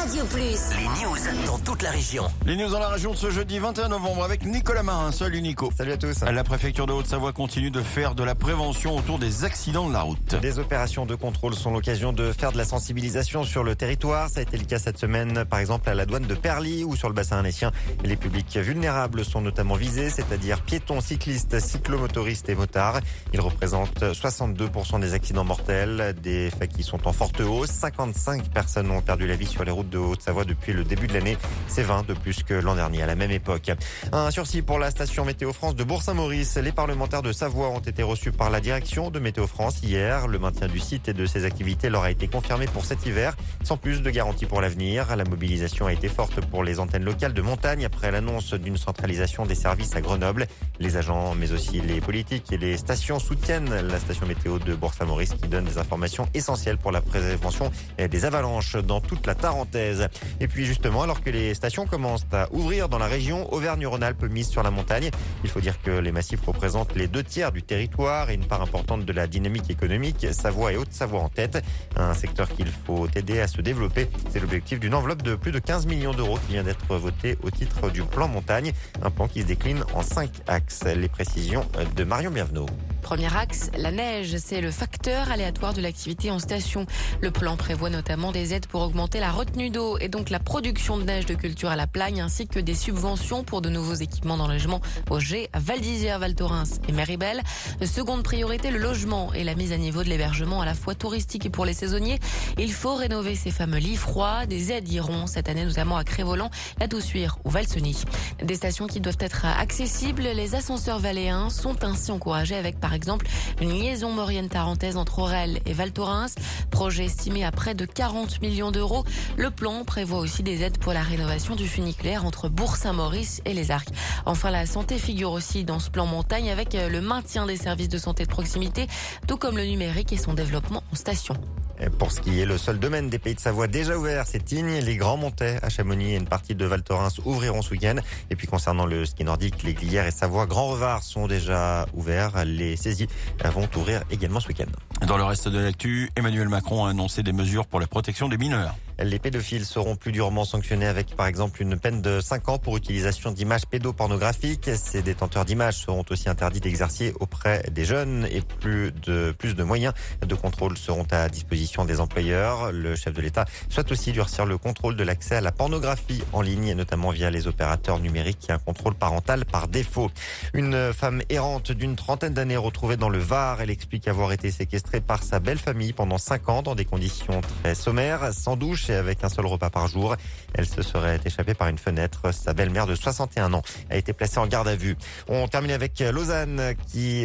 Radio Plus. Les news dans toute la région. Les news dans la région ce jeudi 21 novembre avec Nicolas Marin. Salut Nico. Salut à tous. La préfecture de Haute-Savoie continue de faire de la prévention autour des accidents de la route. Des opérations de contrôle sont l'occasion de faire de la sensibilisation sur le territoire. Ça a été le cas cette semaine, par exemple à la douane de Perly ou sur le bassin annécien. Les publics vulnérables sont notamment visés, c'est-à-dire piétons, cyclistes, cyclomotoristes et motards. Ils représentent 62% des accidents mortels, des faits qui sont en forte hausse. 55 personnes ont perdu la vie sur les routes de Haute-Savoie depuis le début de l'année. C'est 20 de plus que l'an dernier à la même époque. Un sursis pour la station Météo France de Bourg-Saint-Maurice. Les parlementaires de Savoie ont été reçus par la direction de Météo France hier. Le maintien du site et de ses activités leur a été confirmé pour cet hiver, sans plus de garantie pour l'avenir. La mobilisation a été forte pour les antennes locales de montagne après l'annonce d'une centralisation des services à Grenoble. Les agents, mais aussi les politiques et les stations soutiennent la station météo de Bourg-Saint-Maurice qui donne des informations essentielles pour la prévention des avalanches dans toute la Tarentaise. Et puis justement, alors que les stations commencent à ouvrir dans la région, Auvergne-Rhône-Alpes mise sur la montagne. Il faut dire que les massifs représentent les 2/3 du territoire et une part importante de la dynamique économique. Savoie et Haute-Savoie en tête. Un secteur qu'il faut aider à se développer. C'est l'objectif d'une enveloppe de plus de 15 millions d'euros qui vient d'être votée au titre du plan montagne. Un plan qui se décline en 5 axes. Les précisions de Marion Bienvenot. Premier axe, la neige, c'est le facteur aléatoire de l'activité en station. Le plan prévoit notamment des aides pour augmenter la retenue d'eau et donc la production de neige de culture à la Plagne, ainsi que des subventions pour de nouveaux équipements d'enneigement au G, à Val d'Isère, Val Thorens et Méribel. Seconde priorité, le logement et la mise à niveau de l'hébergement à la fois touristique et pour les saisonniers. Il faut rénover ces fameux lits froids. Des aides iront cette année notamment à Crévolan, la Toussuire ou Valseny. Des stations qui doivent être accessibles. Les ascenseurs valléens sont ainsi encouragés avec par exemple une liaison maurienne-tarentaise entre Aurel et Val Thorens. Projet estimé à près de 40 millions d'euros. Le plan prévoit aussi des aides pour la rénovation du funiculaire entre Bourg-Saint-Maurice et les Arcs. Enfin, la santé figure aussi dans ce plan montagne avec le maintien des services de santé de proximité, tout comme le numérique et son développement en station. Pour ce qui est le seul domaine des Pays de Savoie déjà ouvert, c'est Tignes. Les Grands Montets à Chamonix et une partie de Val Thorens ouvriront ce week-end. Et puis concernant le ski nordique, les Glières et Savoie Grand Revard sont déjà ouverts. Les saisies vont ouvrir également ce week-end. Dans le reste de l'actu, Emmanuel Macron a annoncé des mesures pour la protection des mineurs. Les pédophiles seront plus durement sanctionnés avec par exemple une peine de 5 ans pour utilisation d'images pédopornographiques. Ces détenteurs d'images seront aussi interdits d'exercer auprès des jeunes et plus de moyens de contrôle seront à disposition des employeurs. Le chef de l'État souhaite aussi durcir le contrôle de l'accès à la pornographie en ligne, notamment via les opérateurs numériques et un contrôle parental par défaut. Une femme errante d'une trentaine d'années retrouvée dans le Var. Elle explique avoir été séquestrée par sa belle famille pendant 5 ans dans des conditions très sommaires, sans douche et avec un seul repas par jour. Elle se serait échappée par une fenêtre. Sa belle-mère de 61 ans a été placée en garde à vue. On termine avec Lausanne qui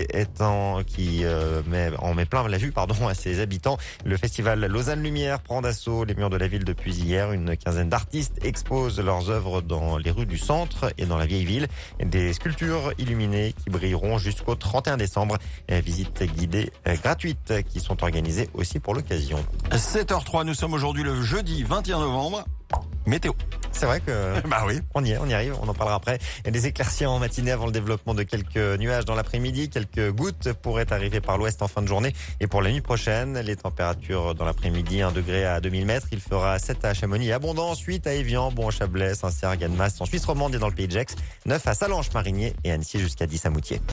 met plein la vue à ses habitants. Le festival Lausanne Lumière prend d'assaut les murs de la ville depuis hier. Une quinzaine d'artistes exposent leurs œuvres dans les rues du centre et dans la vieille ville. Des sculptures illuminées qui brilleront jusqu'au 31 décembre. Visites guidées gratuites qui sont organisées aussi pour l'occasion. 7h03, nous sommes aujourd'hui le jeudi 21 novembre. Météo. C'est vrai que oui. On y arrive, on en parlera après. Il y a des éclaircies en matinée avant le développement de quelques nuages dans l'après-midi. Quelques gouttes pourraient arriver par l'ouest en fin de journée. Et pour la nuit prochaine, les températures dans l'après-midi, 1 degré à 2000 mètres. Il fera 7 à Chamonix, abondance, 8 à Évian, Bon-Chablais, Saint-Cyr, Gannemas, en Suisse romande et dans le pays de Gex, 9 à Salanches, Marigné et Annecy jusqu'à 10 à Moutier.